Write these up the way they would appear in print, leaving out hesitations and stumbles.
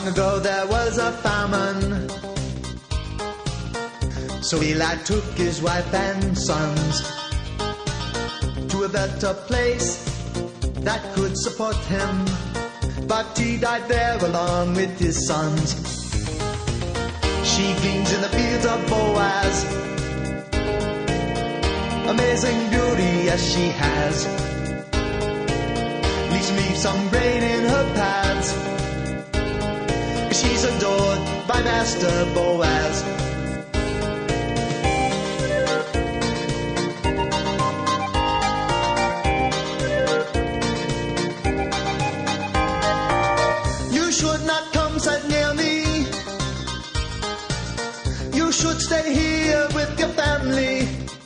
Long ago there was a famine, so Eli took his wife and sons to a better place that could support him. But he died there along with his sons. She gleans in the fields of Boaz, amazing beauty as she has. Leaves some grain in her paths, 'cause she's adored by Master Boaz. You should not come, said Naomi. You should stay here with your family.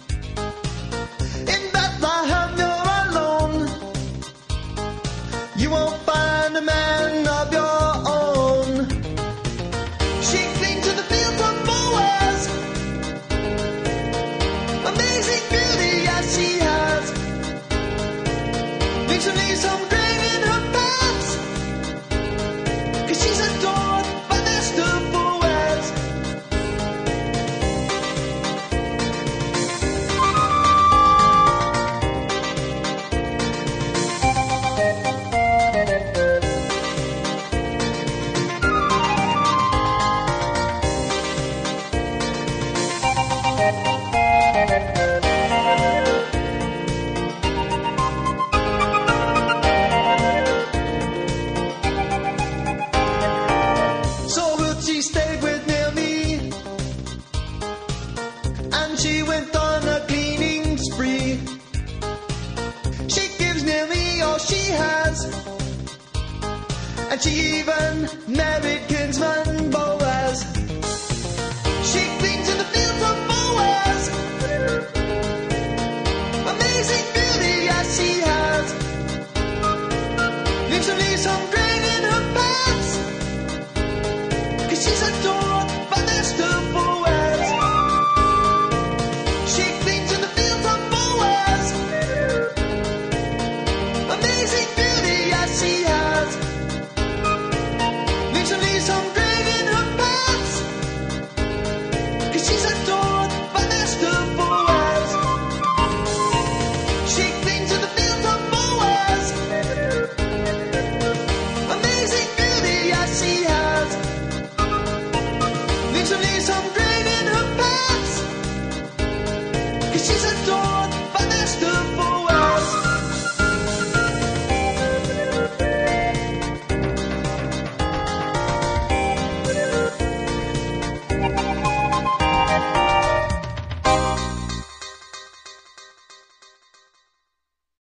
In Bethlehem you're alone. You won't find a man of your own. She cleans in the fields of Boaz, amazing beauty as she has. Recently some grain in her pants, 'cause she's adored by Master Boaz. She went on a cleaning spree. She gives Naomi all she has, and she even married